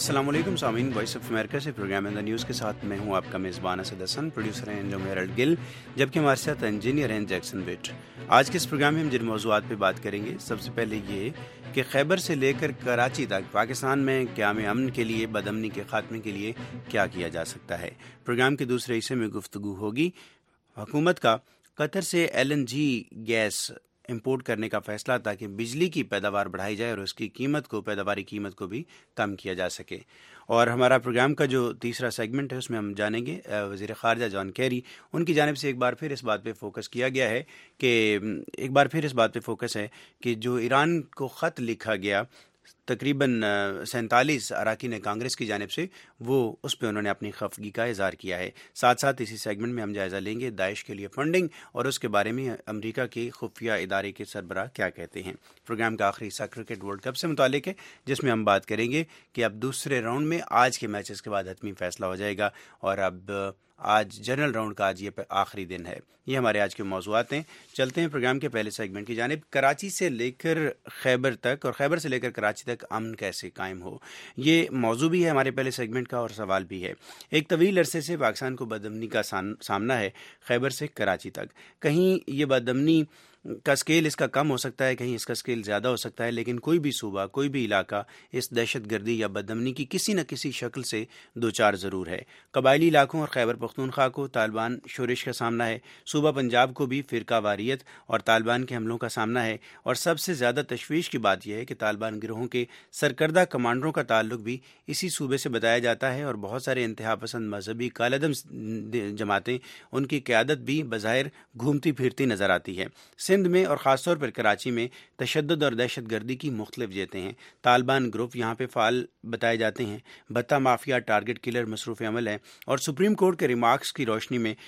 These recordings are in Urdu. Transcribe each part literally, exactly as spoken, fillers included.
السلام علیکم سامعین، وائس آف امریکہ سے پروگرام ان دا نیوز کے ساتھ میں ہوں آپ کا میزبان اسد حسن، پروڈیوسر ہیں انجم ہیرلڈ گل، جبکہ ہمارے ساتھ انجینئر ہیں جیکسن ویٹ۔ آج کے اس پروگرام میں ہم جن موضوعات پہ بات کریں گے، سب سے پہلے یہ کہ خیبر سے لے کر کراچی تک پاکستان میں قیام امن کے لیے، بدامنی کے خاتمے کے لیے کیا کیا جا سکتا ہے۔ پروگرام کے دوسرے حصے میں گفتگو ہوگی حکومت کا قطر سے L N G gas import کرنے کا فیصلہ تاکہ بجلی کی پیداوار بڑھائی جائے اور اس کی قیمت کو پیداواری قیمت کو بھی کم کیا جا سکے۔ اور ہمارا پروگرام کا جو تیسرا سیگمنٹ ہے اس میں ہم جانیں گے وزیر خارجہ جان کیری، ان کی جانب سے ایک بار پھر اس بات پہ فوکس کیا گیا ہے کہ ایک بار پھر اس بات پہ فوکس ہے کہ جو ایران کو خط لکھا گیا تقریباً سینتالیس اراکین کانگریس کی جانب سے، وہ اس پہ انہوں نے اپنی خفگی کا اظہار کیا ہے۔ ساتھ ساتھ اسی سیگمنٹ میں ہم جائزہ لیں گے داعش کے لیے فنڈنگ اور اس کے بارے میں امریکہ کے خفیہ ادارے کے سربراہ کیا کہتے ہیں۔ پروگرام کا آخری حصہ کرکٹ ورلڈ کپ سے متعلق ہے، جس میں ہم بات کریں گے کہ اب دوسرے راؤنڈ میں آج کے میچز کے بعد حتمی فیصلہ ہو جائے گا، اور اب آج جنرل راؤنڈ کا آج یہ آخری دن ہے۔ یہ ہمارے آج کے موضوعات ہیں۔ چلتے ہیں پروگرام کے پہلے سیگمنٹ کی جانب۔ کراچی سے لے کر خیبر تک اور خیبر سے لے کر کراچی تک امن کیسے قائم ہو، یہ موضوع بھی ہے ہمارے پہلے سیگمنٹ کا اور سوال بھی ہے۔ ایک طویل عرصے سے پاکستان کو بدامنی کا سامنا ہے خیبر سے کراچی تک۔ کہیں یہ بدامنی کا سکیل اس کا کم ہو سکتا ہے، کہیں اس کا سکیل زیادہ ہو سکتا ہے، لیکن کوئی بھی صوبہ، کوئی بھی علاقہ اس دہشت گردی یا بدامنی کی کسی نہ کسی شکل سے دوچار ضرور ہے۔ قبائلی علاقوں اور خیبر پختونخوا کو طالبان شورش کا سامنا ہے، صوبہ پنجاب کو بھی فرقہ واریت اور طالبان کے حملوں کا سامنا ہے، اور سب سے زیادہ تشویش کی بات یہ ہے کہ طالبان گروہوں کے سرکردہ کمانڈروں کا تعلق بھی اسی صوبے سے بتایا جاتا ہے، اور بہت سارے انتہا پسند مذہبی کالعدم جماعتیں، ان کی قیادت بھی بظاہر گھومتی پھرتی نظر آتی ہے۔ سندھ میں اور خاص طور پر کراچی میں تشدد اور دہشت گردی کی مختلف جہتیں ہیں۔ طالبان گروپ یہاں پہ فعال بتائے جاتے ہیں، بھتہ مافیا ٹارگٹ کلر مصروف عمل ہے، اور سپریم کورٹ کے ریمارکس کی روشنی میں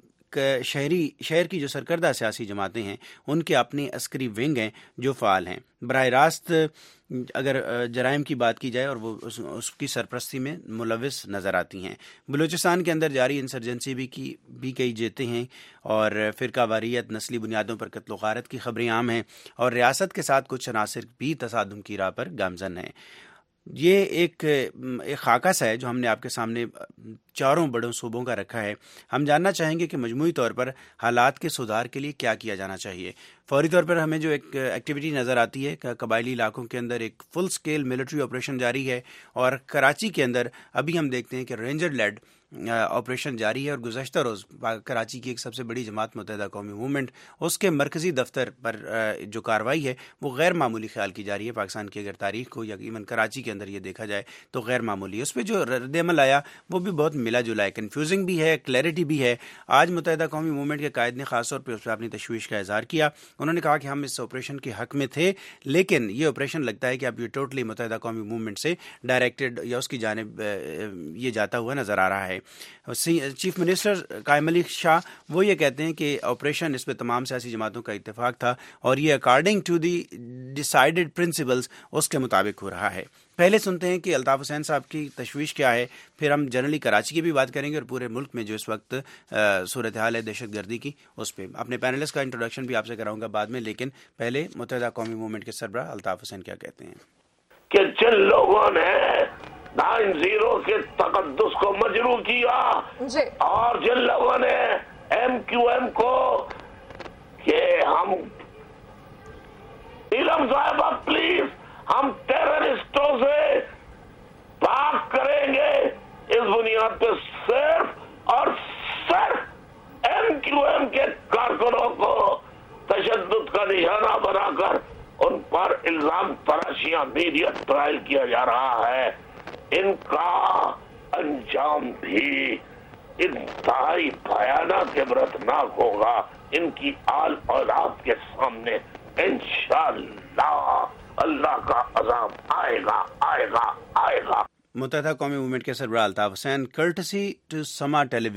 شہری شہر کی جو سرکردہ سیاسی جماعتیں ہیں ان کے اپنے عسکری ونگ ہیں جو فعال ہیں۔ براہ راست اگر جرائم کی بات کی جائے اور وہ اس, اس کی سرپرستی میں ملوث نظر آتی ہیں۔ بلوچستان کے اندر جاری انسرجنسی بھی کی بھی کئی جیتیں ہیں، اور فرقہ واریت، نسلی بنیادوں پر قتل و غارت کی خبریں عام ہیں، اور ریاست کے ساتھ کچھ عناصر بھی تصادم کی راہ پر گامزن ہیں۔ یہ ایک ایک خاکہ سا ہے جو ہم نے آپ کے سامنے چاروں بڑوں صوبوں کا رکھا ہے۔ ہم جاننا چاہیں گے کہ مجموعی طور پر حالات کے سدھار کے لیے کیا کیا جانا چاہیے۔ فوری طور پر ہمیں جو ایک ایکٹیویٹی نظر آتی ہے کہ قبائلی علاقوں کے اندر ایک فل سکیل ملٹری آپریشن جاری ہے، اور کراچی کے اندر ابھی ہم دیکھتے ہیں کہ رینجر لیڈ آپریشن جاری ہے، اور گزشتہ روز کراچی کی ایک سب سے بڑی جماعت متحدہ قومی موومنٹ، اس کے مرکزی دفتر پر جو کارروائی ہے وہ غیر معمولی خیال کی جا رہی ہے۔ پاکستان کی اگر تاریخ کو یا ایون کراچی کے اندر یہ دیکھا جائے تو غیر معمولی، اس پہ جو رد عمل آیا وہ بھی بہت ملا جلا ہے، کنفیوزنگ بھی ہے، کلیئرٹی بھی ہے۔ آج متحدہ قومی موومنٹ کے قائد نے خاص طور پہ اس پہ اپنی تشویش کا اظہار کیا۔ انہوں نے کہا کہ ہم اس آپریشن کے حق میں تھے، لیکن یہ آپریشن لگتا ہے کہ اب یہ ٹوٹلی متحدہ قومی موومنٹ سے ڈائریکٹڈ یا اس کی جانب یہ جاتا ہوا نظر آ رہا ہے۔ چیف منسٹر قائم علی شاہ وہ یہ کہتے ہیں کہ آپریشن اس پہ تمام سیاسی جماعتوں کا اتفاق تھا، اور یہ according to the decided principles اس کے مطابق ہو رہا ہے۔ پہلے سنتے ہیں کہ الطاف حسین صاحب کی تشویش کیا ہے، پھر ہم جنرلی کراچی کی بھی بات کریں گے اور پورے ملک میں جو اس وقت صورتحال ہے دہشت گردی کی اس پہ۔ اپنے پینلسٹ کا انٹروڈکشن بھی آپ سے کراؤں گا بعد میں، لیکن پہلے متحدہ قومی موومنٹ کے سربراہ الطاف حسین کیا کہتے ہیں۔ کہ جن لوگوں نے نائن زیرو کے تقدس کو مجروح کیا جی، اور جن لوگوں نے ایم کیو ایم کو کہ ہم علم صاحبہ پلیز ہم ٹیررسٹوں سے پاک کریں گے، اس بنیاد پہ صرف اور صرف ایم کیو ایم کے کارکنوں کو تشدد کا نشانہ بنا کر ان پر الزام تراشیاں میڈیا ٹرائل کیا جا رہا ہے، ان کا انجام بھی انتہائی بھیانک عبرتناک ہوگا ان کی آل اولاد کے سامنے۔ انشاءاللہ اللہ کا عذاب آئے گا آئے گا آئے گا۔ متحدہ قومی موومنٹ کے سربراہ الطاف حسین، کرٹسی ٹو سما ٹیلی